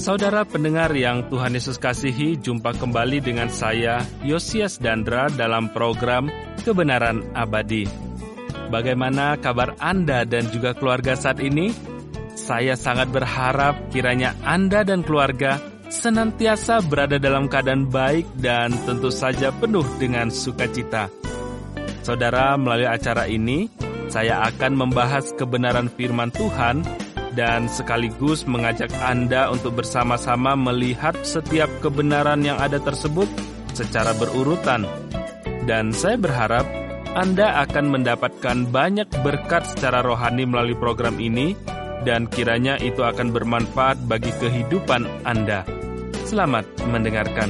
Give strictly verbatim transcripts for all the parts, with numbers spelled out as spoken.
Saudara pendengar yang Tuhan Yesus kasihi, jumpa kembali dengan saya, Yosias Dandra, dalam program Kebenaran Abadi. Bagaimana kabar Anda dan juga keluarga saat ini? Saya sangat berharap kiranya Anda dan keluarga senantiasa berada dalam keadaan baik dan tentu saja penuh dengan sukacita. Saudara, melalui acara ini, saya akan membahas kebenaran firman Tuhan dan sekaligus mengajak Anda untuk bersama-sama melihat setiap kebenaran yang ada tersebut secara berurutan. Dan saya berharap Anda akan mendapatkan banyak berkat secara rohani melalui program ini, dan kiranya itu akan bermanfaat bagi kehidupan Anda. Selamat mendengarkan.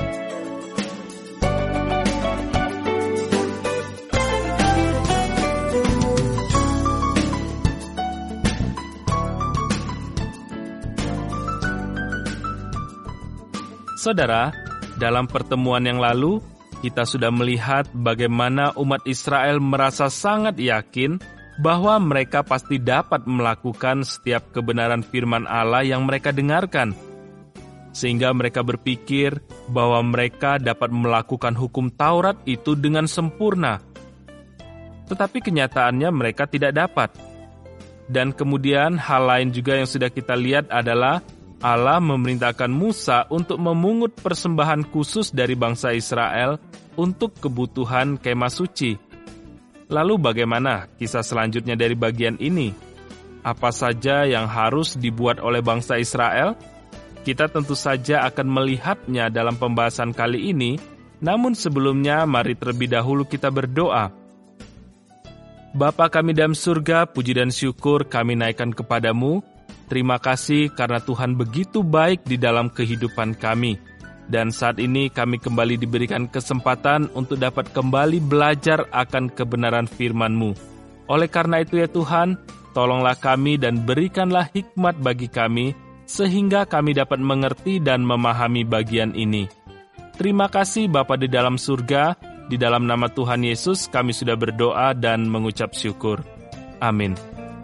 Saudara, dalam pertemuan yang lalu, kita sudah melihat bagaimana umat Israel merasa sangat yakin bahwa mereka pasti dapat melakukan setiap kebenaran firman Allah yang mereka dengarkan. Sehingga mereka berpikir bahwa mereka dapat melakukan hukum Taurat itu dengan sempurna. Tetapi kenyataannya mereka tidak dapat. Dan kemudian hal lain juga yang sudah kita lihat adalah Allah memerintahkan Musa untuk memungut persembahan khusus dari bangsa Israel untuk kebutuhan kemah suci. Lalu bagaimana kisah selanjutnya dari bagian ini? Apa saja yang harus dibuat oleh bangsa Israel? Kita tentu saja akan melihatnya dalam pembahasan kali ini, namun sebelumnya mari terlebih dahulu kita berdoa. Bapa kami dalam surga, puji dan syukur kami naikkan kepadamu. Terima kasih karena Tuhan begitu baik di dalam kehidupan kami. Dan saat ini kami kembali diberikan kesempatan untuk dapat kembali belajar akan kebenaran firman-Mu. Oleh karena itu ya Tuhan, tolonglah kami dan berikanlah hikmat bagi kami, sehingga kami dapat mengerti dan memahami bagian ini. Terima kasih Bapa di dalam surga, di dalam nama Tuhan Yesus kami sudah berdoa dan mengucap syukur. Amin.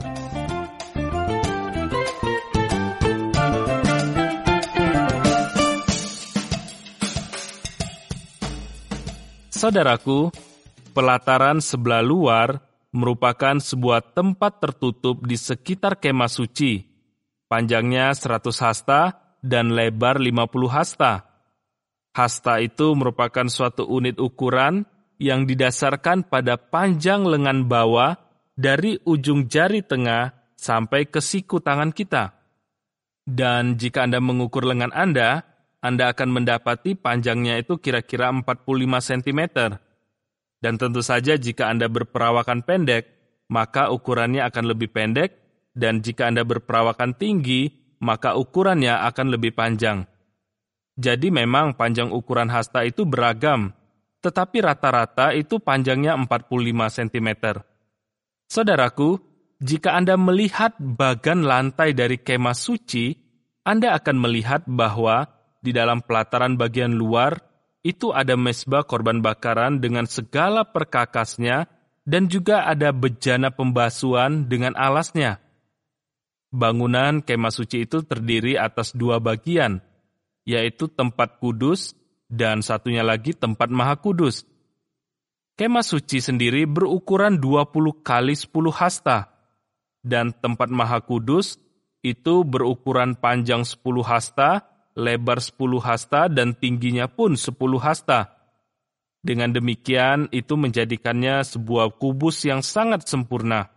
Saudaraku, pelataran sebelah luar merupakan sebuah tempat tertutup di sekitar kemah suci. Panjangnya seratus hasta dan lebar lima puluh hasta. Hasta itu merupakan suatu unit ukuran yang didasarkan pada panjang lengan bawah dari ujung jari tengah sampai ke siku tangan kita. Dan jika Anda mengukur lengan Anda, Anda akan mendapati panjangnya itu kira-kira empat puluh lima sentimeter. Dan tentu saja jika Anda berperawakan pendek, maka ukurannya akan lebih pendek, dan jika Anda berperawakan tinggi, maka ukurannya akan lebih panjang. Jadi memang panjang ukuran hasta itu beragam, tetapi rata-rata itu panjangnya empat puluh lima sentimeter. Saudaraku, jika Anda melihat bagan lantai dari kemah suci, Anda akan melihat bahwa di dalam pelataran bagian luar, itu ada mezbah korban bakaran dengan segala perkakasnya, dan juga ada bejana pembasuhan dengan alasnya. Bangunan kemah suci itu terdiri atas dua bagian, yaitu tempat kudus dan satunya lagi tempat maha kudus. Kemah suci sendiri berukuran dua puluh kali sepuluh hasta, dan tempat maha kudus itu berukuran panjang sepuluh hasta, lebar sepuluh hasta, dan tingginya pun sepuluh hasta. Dengan demikian, itu menjadikannya sebuah kubus yang sangat sempurna.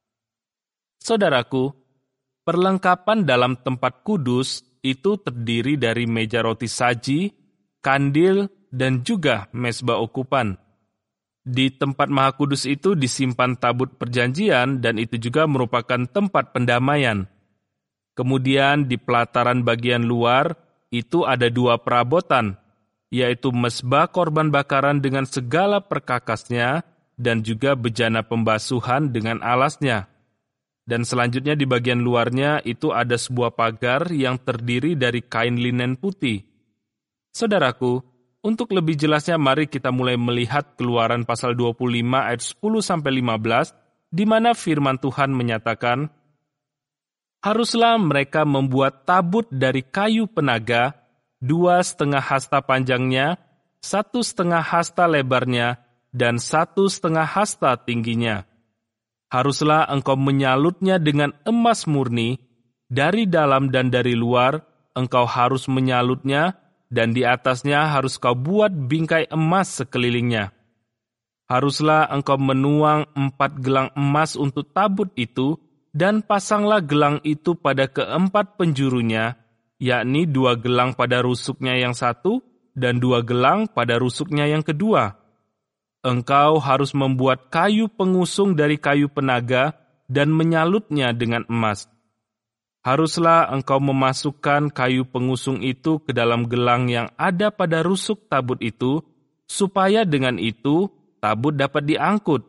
Saudaraku, perlengkapan dalam tempat kudus itu terdiri dari meja roti saji, kandil, dan juga mezbah ukupan. Di tempat maha kudus itu disimpan tabut perjanjian, dan itu juga merupakan tempat pendamaian. Kemudian di pelataran bagian luar, itu ada dua perabotan, yaitu mezbah korban bakaran dengan segala perkakasnya dan juga bejana pembasuhan dengan alasnya. Dan selanjutnya di bagian luarnya itu ada sebuah pagar yang terdiri dari kain linen putih. Saudaraku, untuk lebih jelasnya mari kita mulai melihat Keluaran pasal dua puluh lima ayat sepuluh sampai lima belas, di mana firman Tuhan menyatakan, Haruslah mereka membuat tabut dari kayu penaga, dua setengah hasta panjangnya, satu setengah hasta lebarnya, dan satu setengah hasta tingginya. Haruslah engkau menyalutnya dengan emas murni, dari dalam dan dari luar, engkau harus menyalutnya, dan di atasnya harus kau buat bingkai emas sekelilingnya. Haruslah engkau menuang empat gelang emas untuk tabut itu, dan pasanglah gelang itu pada keempat penjurunya, yakni dua gelang pada rusuknya yang satu, dan dua gelang pada rusuknya yang kedua. Engkau harus membuat kayu pengusung dari kayu penaga, dan menyalutnya dengan emas. Haruslah engkau memasukkan kayu pengusung itu ke dalam gelang yang ada pada rusuk tabut itu, supaya dengan itu tabut dapat diangkut.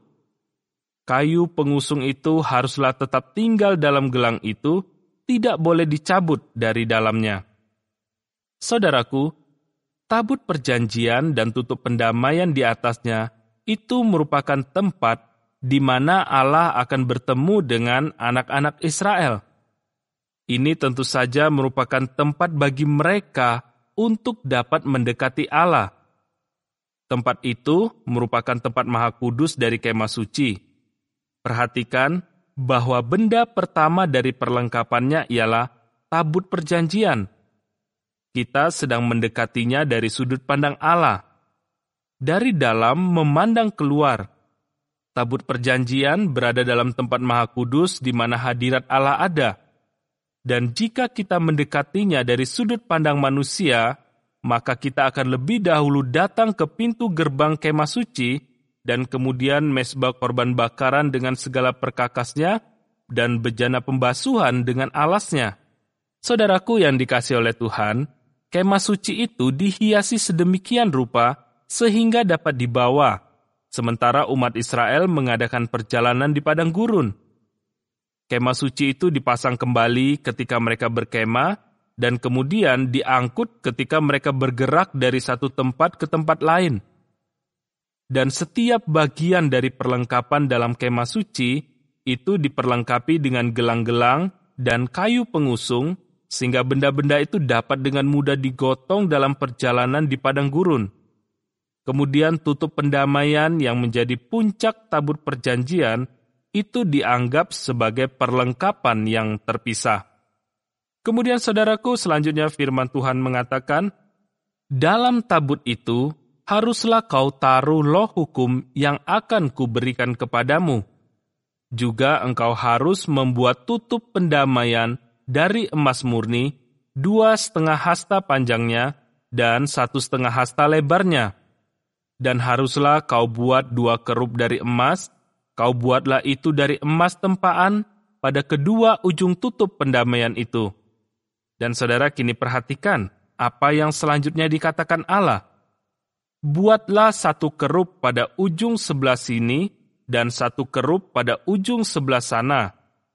Kayu pengusung itu haruslah tetap tinggal dalam gelang itu, tidak boleh dicabut dari dalamnya. Saudaraku, tabut perjanjian dan tutup pendamaian di atasnya itu merupakan tempat di mana Allah akan bertemu dengan anak-anak Israel. Ini tentu saja merupakan tempat bagi mereka untuk dapat mendekati Allah. Tempat itu merupakan tempat maha kudus dari kemah suci. Perhatikan bahwa benda pertama dari perlengkapannya ialah tabut perjanjian. Kita sedang mendekatinya dari sudut pandang Allah. Dari dalam memandang keluar. Tabut perjanjian berada dalam tempat maha kudus di mana hadirat Allah ada. Dan jika kita mendekatinya dari sudut pandang manusia, maka kita akan lebih dahulu datang ke pintu gerbang kemah suci, dan kemudian mezbah korban bakaran dengan segala perkakasnya, dan bejana pembasuhan dengan alasnya. Saudaraku yang dikasihi oleh Tuhan, kemah suci itu dihiasi sedemikian rupa sehingga dapat dibawa, sementara umat Israel mengadakan perjalanan di padang gurun. Kemah suci itu dipasang kembali ketika mereka berkemah, dan kemudian diangkut ketika mereka bergerak dari satu tempat ke tempat lain. Dan setiap bagian dari perlengkapan dalam kemah suci itu diperlengkapi dengan gelang-gelang dan kayu pengusung, sehingga benda-benda itu dapat dengan mudah digotong dalam perjalanan di padang gurun. Kemudian tutup pendamaian yang menjadi puncak tabut perjanjian itu dianggap sebagai perlengkapan yang terpisah. Kemudian saudaraku, selanjutnya firman Tuhan mengatakan, dalam tabut itu haruslah kau taruh loh hukum yang akan kuberikan kepadamu. Juga engkau harus membuat tutup pendamaian dari emas murni, dua setengah hasta panjangnya, dan satu setengah hasta lebarnya. Dan haruslah kau buat dua kerup dari emas, kau buatlah itu dari emas tempaan pada kedua ujung tutup pendamaian itu. Dan saudara kini perhatikan apa yang selanjutnya dikatakan Allah. Buatlah satu kerup pada ujung sebelah sini dan satu kerup pada ujung sebelah sana.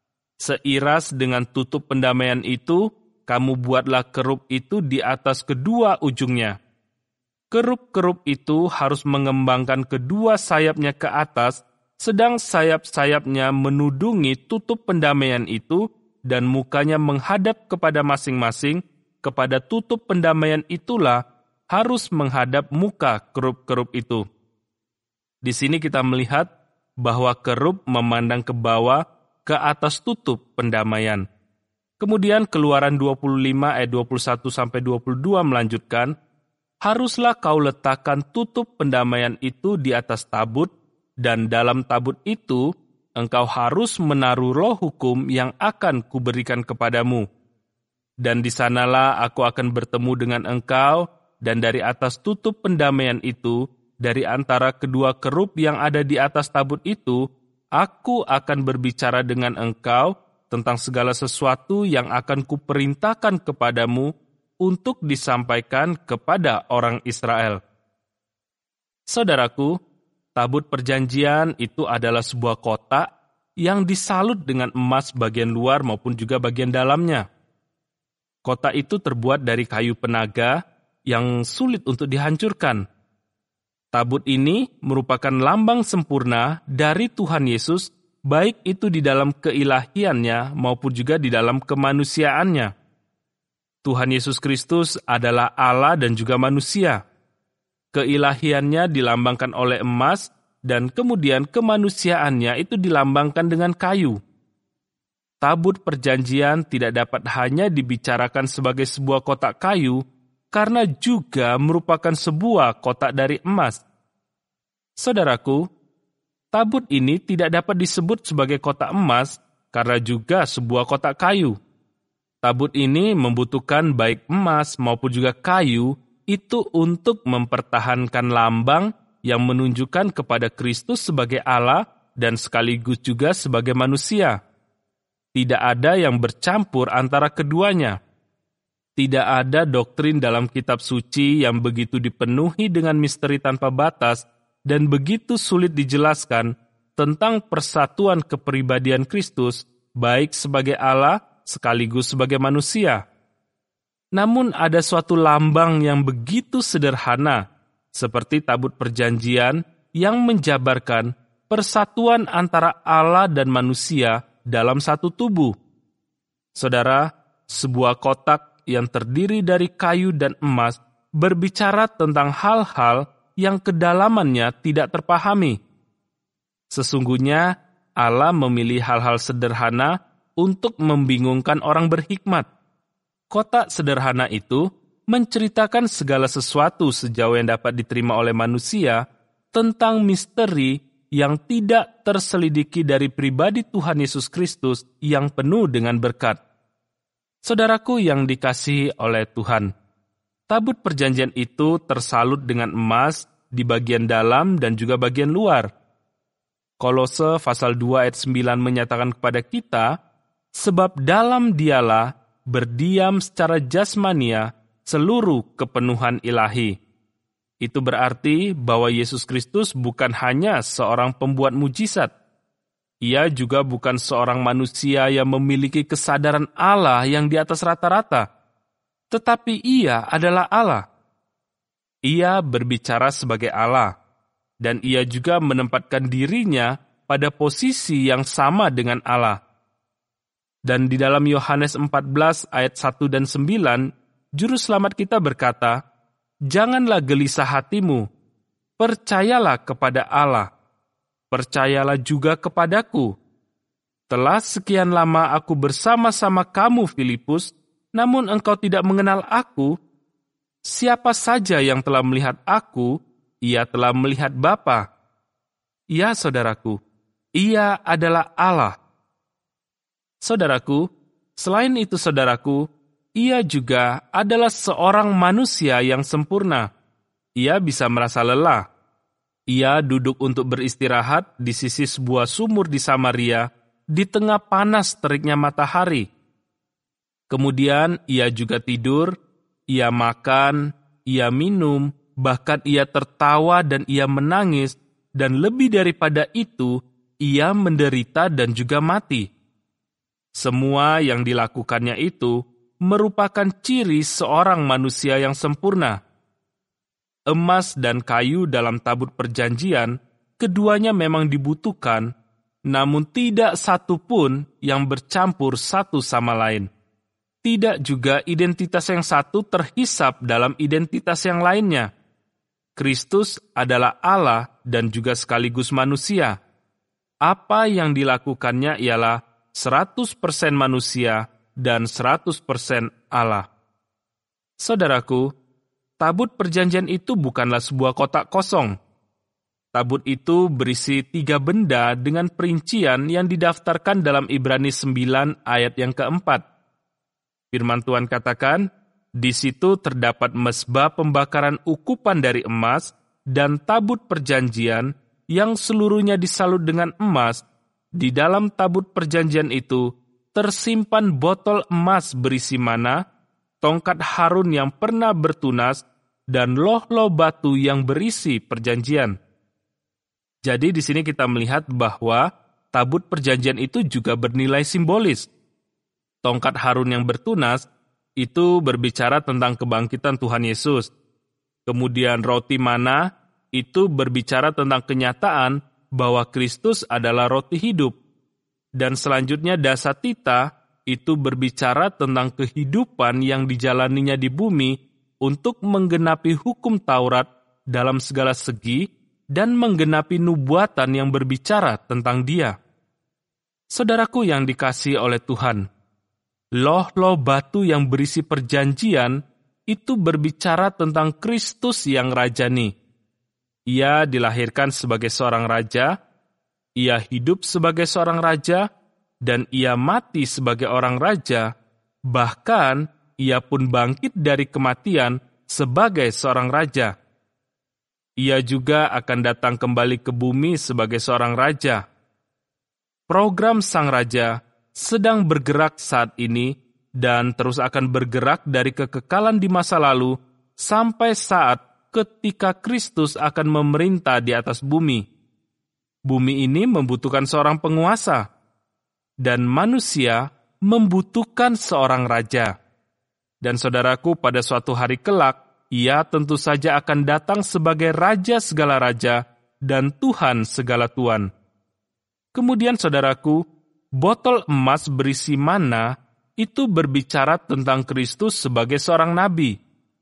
Seiras dengan tutup pendamaian itu, kamu buatlah kerup itu di atas kedua ujungnya. Kerup-kerup itu harus mengembangkan kedua sayapnya ke atas, sedang sayap-sayapnya menudungi tutup pendamaian itu dan mukanya menghadap kepada masing-masing. Kepada tutup pendamaian itulah harus menghadap muka kerup-kerup itu. Di sini kita melihat bahwa kerup memandang ke bawah ke atas tutup pendamaian. Kemudian Keluaran dua puluh lima ayat dua puluh satu sampai dua puluh dua melanjutkan, haruslah kau letakkan tutup pendamaian itu di atas tabut, dan dalam tabut itu engkau harus menaruh roh hukum yang akan kuberikan kepadamu. Dan di sanalah aku akan bertemu dengan engkau, dan dari atas tutup pendamaian itu, dari antara kedua kerup yang ada di atas tabut itu, aku akan berbicara dengan engkau tentang segala sesuatu yang akan kuperintahkan kepadamu untuk disampaikan kepada orang Israel. Saudaraku, tabut perjanjian itu adalah sebuah kotak yang disalut dengan emas bagian luar maupun juga bagian dalamnya. Kotak itu terbuat dari kayu penaga yang sulit untuk dihancurkan. Tabut ini merupakan lambang sempurna dari Tuhan Yesus baik itu di dalam keilahiannya maupun juga di dalam kemanusiaannya. Tuhan Yesus Kristus adalah Allah dan juga manusia. Keilahiannya dilambangkan oleh emas, dan kemudian kemanusiaannya itu dilambangkan dengan kayu. Tabut perjanjian tidak dapat hanya dibicarakan sebagai sebuah kotak kayu, karena juga merupakan sebuah kotak dari emas. Saudaraku, tabut ini tidak dapat disebut sebagai kotak emas, karena juga sebuah kotak kayu. Tabut ini membutuhkan baik emas maupun juga kayu, itu untuk mempertahankan lambang yang menunjukkan kepada Kristus sebagai Allah dan sekaligus juga sebagai manusia. Tidak ada yang bercampur antara keduanya. Tidak ada doktrin dalam kitab suci yang begitu dipenuhi dengan misteri tanpa batas dan begitu sulit dijelaskan tentang persatuan kepribadian Kristus, baik sebagai Allah sekaligus sebagai manusia. Namun ada suatu lambang yang begitu sederhana, seperti tabut perjanjian yang menjabarkan persatuan antara Allah dan manusia dalam satu tubuh. Saudara, sebuah kotak yang terdiri dari kayu dan emas berbicara tentang hal-hal yang kedalamannya tidak terpahami. Sesungguhnya Allah memilih hal-hal sederhana untuk membingungkan orang berhikmat. Kotak sederhana itu menceritakan segala sesuatu sejauh yang dapat diterima oleh manusia tentang misteri yang tidak terselidiki dari pribadi Tuhan Yesus Kristus yang penuh dengan berkat. Saudaraku yang dikasihi oleh Tuhan, tabut perjanjian itu tersalut dengan emas di bagian dalam dan juga bagian luar. Kolose pasal dua ayat sembilan menyatakan kepada kita, sebab dalam dialah berdiam secara jasmania seluruh kepenuhan ilahi. Itu berarti bahwa Yesus Kristus bukan hanya seorang pembuat mujizat. Ia juga bukan seorang manusia yang memiliki kesadaran Allah yang di atas rata-rata. Tetapi ia adalah Allah. Ia berbicara sebagai Allah. Dan ia juga menempatkan dirinya pada posisi yang sama dengan Allah. Dan di dalam Yohanes empat belas ayat satu dan sembilan, Juru Selamat kita berkata, janganlah gelisah hatimu, percayalah kepada Allah, percayalah juga kepadaku. Telah sekian lama aku bersama-sama kamu, Filipus, namun engkau tidak mengenal aku. Siapa saja yang telah melihat aku, ia telah melihat Bapa. Ya, saudaraku, ia adalah Allah. Saudaraku, selain itu saudaraku, ia juga adalah seorang manusia yang sempurna. Ia bisa merasa lelah. Ia duduk untuk beristirahat di sisi sebuah sumur di Samaria, di tengah panas teriknya matahari. Kemudian ia juga tidur, ia makan, ia minum, bahkan ia tertawa dan ia menangis, dan lebih daripada itu, ia menderita dan juga mati. Semua yang dilakukannya itu merupakan ciri seorang manusia yang sempurna. Emas dan kayu dalam tabut perjanjian, keduanya memang dibutuhkan, namun tidak satu pun yang bercampur satu sama lain. Tidak juga identitas yang satu terhisap dalam identitas yang lainnya. Kristus adalah Allah dan juga sekaligus manusia. Apa yang dilakukannya ialah seratus persen manusia dan seratus persen Allah. Saudaraku, tabut perjanjian itu bukanlah sebuah kotak kosong. Tabut itu berisi tiga benda dengan perincian yang didaftarkan dalam Ibrani sembilan ayat yang keempat. Firman Tuhan katakan, di situ terdapat mezbah pembakaran ukupan dari emas dan tabut perjanjian yang seluruhnya disalut dengan emas. Di dalam tabut perjanjian itu tersimpan botol emas berisi mana, tongkat Harun yang pernah bertunas, dan loh-loh batu yang berisi perjanjian. Jadi di sini kita melihat bahwa tabut perjanjian itu juga bernilai simbolis. Tongkat Harun yang bertunas itu berbicara tentang kebangkitan Tuhan Yesus. Kemudian roti mana itu berbicara tentang kenyataan bahwa Kristus adalah roti hidup. Dan selanjutnya Dasatita itu berbicara tentang kehidupan yang dijalaninya di bumi untuk menggenapi hukum Taurat dalam segala segi dan menggenapi nubuatan yang berbicara tentang Dia. Saudaraku yang dikasihi oleh Tuhan, loh-loh batu yang berisi perjanjian itu berbicara tentang Kristus yang rajani. Ia dilahirkan sebagai seorang raja, ia hidup sebagai seorang raja, dan ia mati sebagai orang raja, bahkan ia pun bangkit dari kematian sebagai seorang raja. Ia juga akan datang kembali ke bumi sebagai seorang raja. Program Sang Raja sedang bergerak saat ini dan terus akan bergerak dari kekekalan di masa lalu sampai saat ketika Kristus akan memerintah di atas bumi. Bumi ini membutuhkan seorang penguasa, dan manusia membutuhkan seorang raja. Dan saudaraku, pada suatu hari kelak, ia tentu saja akan datang sebagai Raja segala raja dan Tuhan segala tuan. Kemudian saudaraku, botol emas berisi mana itu berbicara tentang Kristus sebagai seorang nabi.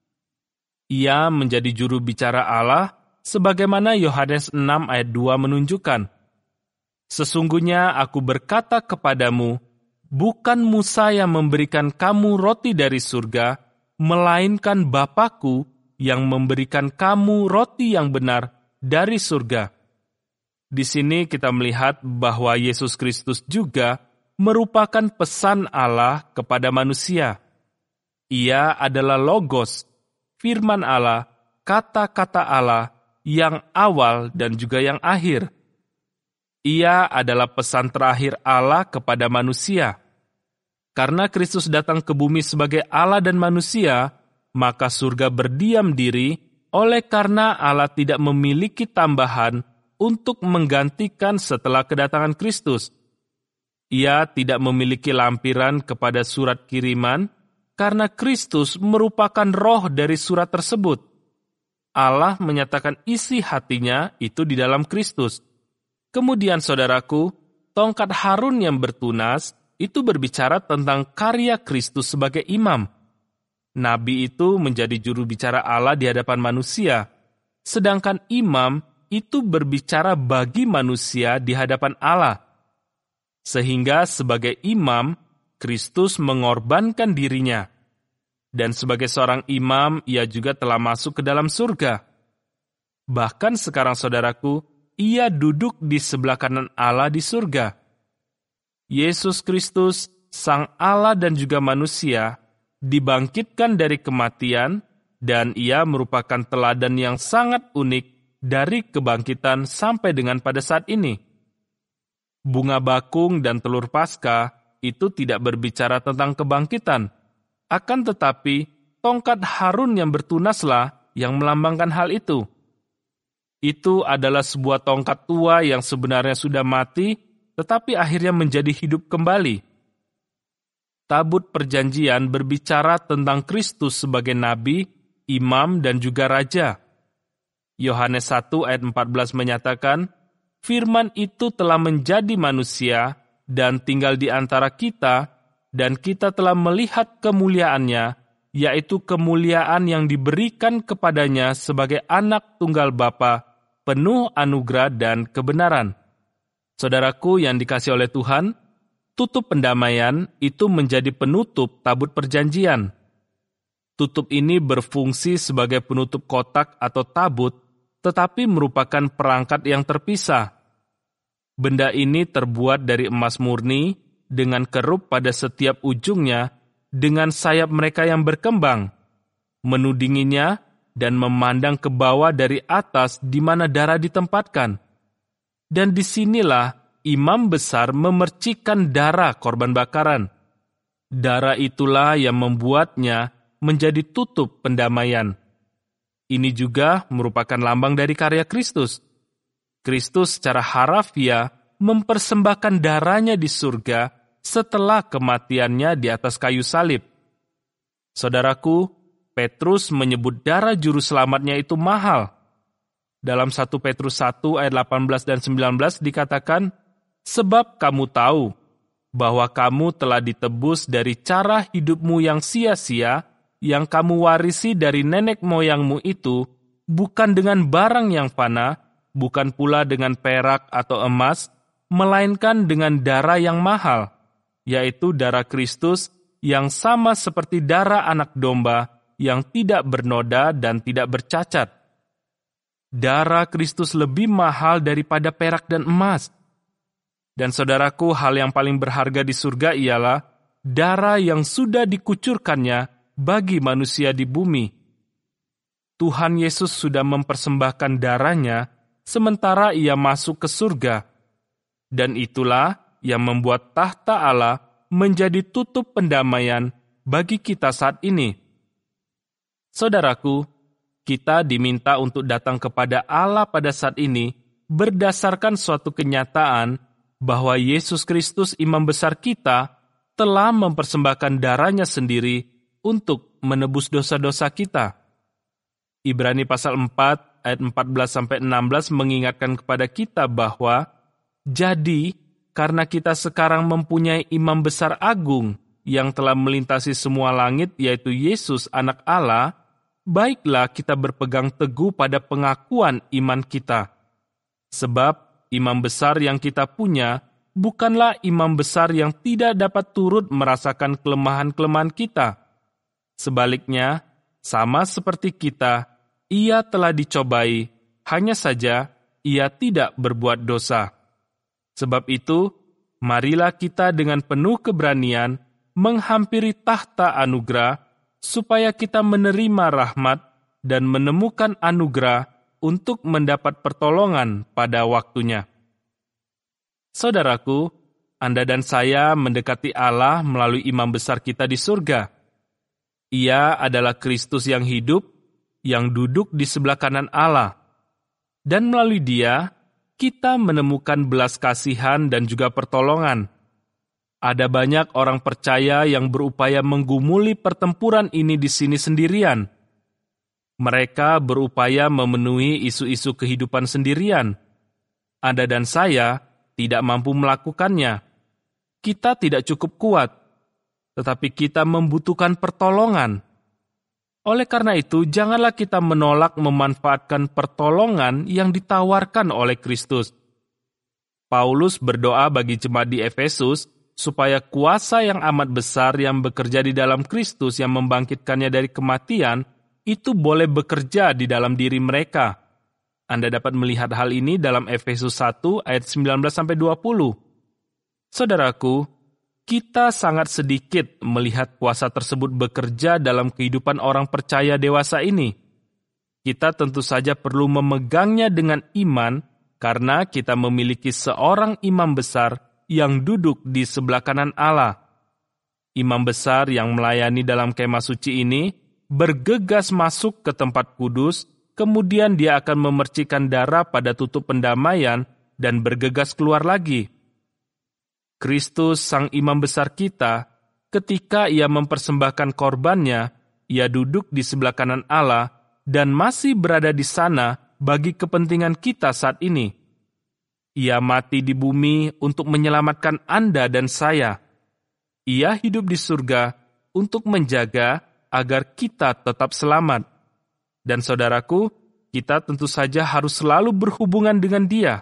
Ia menjadi juru bicara Allah, sebagaimana Yohanes enam ayat dua menunjukkan. Sesungguhnya aku berkata kepadamu, bukan Musa yang memberikan kamu roti dari surga, melainkan Bapa-Ku yang memberikan kamu roti yang benar dari surga. Di sini kita melihat bahwa Yesus Kristus juga merupakan pesan Allah kepada manusia. Ia adalah Logos, firman Allah, kata-kata Allah yang awal dan juga yang akhir. Ia adalah pesan terakhir Allah kepada manusia. Karena Kristus datang ke bumi sebagai Allah dan manusia, maka surga berdiam diri oleh karena Allah tidak memiliki tambahan untuk menggantikan setelah kedatangan Kristus. Ia tidak memiliki lampiran kepada surat kiriman karena Kristus merupakan roh dari surat tersebut. Allah menyatakan isi hatinya itu di dalam Kristus. Kemudian saudaraku, tongkat Harun yang bertunas itu berbicara tentang karya Kristus sebagai imam. Nabi itu menjadi juru bicara Allah di hadapan manusia, sedangkan imam itu berbicara bagi manusia di hadapan Allah. Sehingga sebagai imam, Kristus mengorbankan dirinya. Dan sebagai seorang imam, ia juga telah masuk ke dalam surga. Bahkan sekarang saudaraku, ia duduk di sebelah kanan Allah di surga. Yesus Kristus, Sang Allah dan juga manusia, dibangkitkan dari kematian, dan ia merupakan teladan yang sangat unik dari kebangkitan sampai dengan pada saat ini. Bunga bakung dan telur Paskah itu tidak berbicara tentang kebangkitan, akan tetapi tongkat Harun yang bertunaslah yang melambangkan hal itu. Itu adalah sebuah tongkat tua yang sebenarnya sudah mati, tetapi akhirnya menjadi hidup kembali. Tabut perjanjian berbicara tentang Kristus sebagai nabi, imam, dan juga raja. Yohanes satu ayat empat belas menyatakan, firman itu telah menjadi manusia dan tinggal di antara kita, dan kita telah melihat kemuliaannya, yaitu kemuliaan yang diberikan kepadanya sebagai anak tunggal Bapa, penuh anugerah dan kebenaran. Saudaraku yang dikasihi oleh Tuhan, tutup pendamaian itu menjadi penutup tabut perjanjian. Tutup ini berfungsi sebagai penutup kotak atau tabut, tetapi merupakan perangkat yang terpisah. Benda ini terbuat dari emas murni, dengan kerup pada setiap ujungnya, dengan sayap mereka yang berkembang, menudinginya, dan memandang ke bawah dari atas di mana darah ditempatkan. Dan disinilah imam besar memercikkan darah korban bakaran. Darah itulah yang membuatnya menjadi tutup pendamaian. Ini juga merupakan lambang dari karya Kristus. Kristus secara harafiah mempersembahkan darahnya di surga setelah kematiannya di atas kayu salib. Saudaraku, Petrus menyebut darah juru selamatnya itu mahal. Dalam satu Petrus satu ayat delapan belas dan sembilan belas dikatakan, Sebab kamu tahu bahwa kamu telah ditebus dari cara hidupmu yang sia-sia, yang kamu warisi dari nenek moyangmu itu, bukan dengan barang yang fana, bukan pula dengan perak atau emas, melainkan dengan darah yang mahal, yaitu darah Kristus yang sama seperti darah anak domba yang tidak bernoda dan tidak bercacat. Darah Kristus lebih mahal daripada perak dan emas. Dan saudaraku, hal yang paling berharga di surga ialah darah yang sudah dikucurkannya bagi manusia di bumi. Tuhan Yesus sudah mempersembahkan darahnya sementara ia masuk ke surga. Dan itulah yang membuat tahta Allah menjadi tutup pendamaian bagi kita saat ini. Saudaraku, kita diminta untuk datang kepada Allah pada saat ini berdasarkan suatu kenyataan bahwa Yesus Kristus Imam Besar kita telah mempersembahkan darahnya sendiri untuk menebus dosa-dosa kita. Ibrani pasal empat ayat empat belas sampai enam belas mengingatkan kepada kita bahwa jadi karena kita sekarang mempunyai Imam Besar Agung yang telah melintasi semua langit, yaitu Yesus Anak Allah, baiklah kita berpegang teguh pada pengakuan iman kita. Sebab imam besar yang kita punya bukanlah imam besar yang tidak dapat turut merasakan kelemahan-kelemahan kita. Sebaliknya, sama seperti kita, ia telah dicobai, hanya saja ia tidak berbuat dosa. Sebab itu, marilah kita dengan penuh keberanian menghampiri tahta anugerah, supaya kita menerima rahmat dan menemukan anugerah untuk mendapat pertolongan pada waktunya. Saudaraku, Anda dan saya mendekati Allah melalui imam besar kita di surga. Ia adalah Kristus yang hidup, yang duduk di sebelah kanan Allah. Dan melalui Dia, kita menemukan belas kasihan dan juga pertolongan. Ada banyak orang percaya yang berupaya menggumuli pertempuran ini di sini sendirian. Mereka berupaya memenuhi isu-isu kehidupan sendirian. Anda dan saya tidak mampu melakukannya. Kita tidak cukup kuat, tetapi kita membutuhkan pertolongan. Oleh karena itu, janganlah kita menolak memanfaatkan pertolongan yang ditawarkan oleh Kristus. Paulus berdoa bagi jemaat di Efesus supaya kuasa yang amat besar yang bekerja di dalam Kristus yang membangkitkannya dari kematian itu boleh bekerja di dalam diri mereka. Anda dapat melihat hal ini dalam Efesus satu ayat sembilan belas sampai dua puluh. Saudaraku, kita sangat sedikit melihat kuasa tersebut bekerja dalam kehidupan orang percaya dewasa ini. Kita tentu saja perlu memegangnya dengan iman karena kita memiliki seorang imam besar yang duduk di sebelah kanan Allah. Imam besar yang melayani dalam kemah suci ini bergegas masuk ke tempat kudus, kemudian dia akan memercikan darah pada tutup pendamaian dan bergegas keluar lagi. Kristus, sang imam besar kita, ketika ia mempersembahkan korbannya, ia duduk di sebelah kanan Allah dan masih berada di sana bagi kepentingan kita saat ini. Ia mati di bumi untuk menyelamatkan Anda dan saya. Ia hidup di surga untuk menjaga agar kita tetap selamat. Dan saudaraku, kita tentu saja harus selalu berhubungan dengan Dia.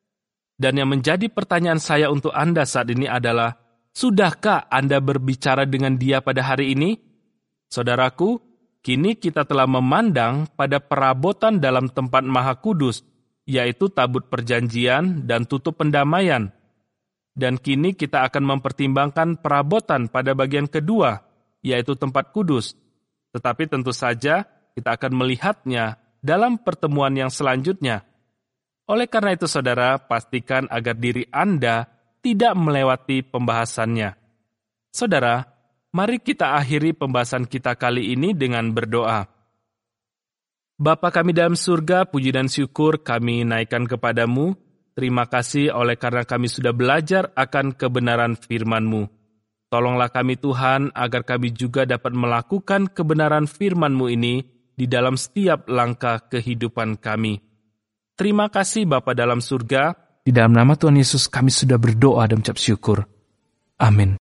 Dan yang menjadi pertanyaan saya untuk Anda saat ini adalah, sudahkah Anda berbicara dengan Dia pada hari ini? Saudaraku, kini kita telah memandang pada perabotan dalam tempat Maha Kudus, yaitu tabut perjanjian dan tutup pendamaian. Dan kini kita akan mempertimbangkan perabotan pada bagian kedua, yaitu tempat kudus. Tetapi tentu saja kita akan melihatnya dalam pertemuan yang selanjutnya. Oleh karena itu, saudara, pastikan agar diri Anda tidak melewati pembahasannya. Saudara, mari kita akhiri pembahasan kita kali ini dengan berdoa. Bapa kami dalam surga, puji dan syukur kami naikkan kepadamu. Terima kasih oleh karena kami sudah belajar akan kebenaran firman-Mu. Tolonglah kami Tuhan, agar kami juga dapat melakukan kebenaran firman-Mu ini di dalam setiap langkah kehidupan kami. Terima kasih Bapa dalam surga, Di dalam nama Tuhan Yesus kami sudah berdoa dan mengucap syukur. Amin.